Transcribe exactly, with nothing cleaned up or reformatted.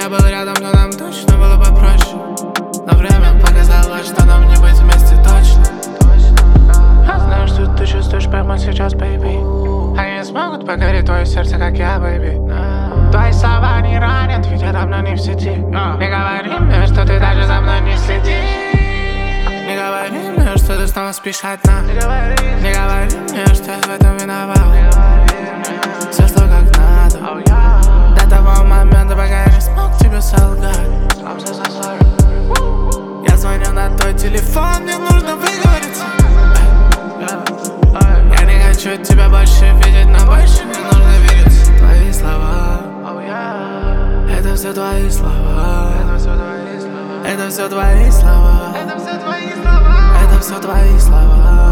я был рядом, но нам точно было попроще. Но время показало, что нам не быть вместе точно. Я знаю, что ты чувствуешь прямо сейчас, baby. Они не смогут покорить твое сердце, как я, baby. Твои слова не ранят, ведь я давно не в сети. Не говори мне, что ты даже за мной не следишь. Не говори мне, что ты снова спишь одна. Не говори мне, что я в этом виноват. Все шло как надо до того момента, пока я не смог тебе солгать. Я звоню на твой телефон, мне нужно выговориться. Я не хочу тебя больше видеть, но больше мне нужно верить. Твои слова, это все твои слова. Это все твои слова. Это все твои слова.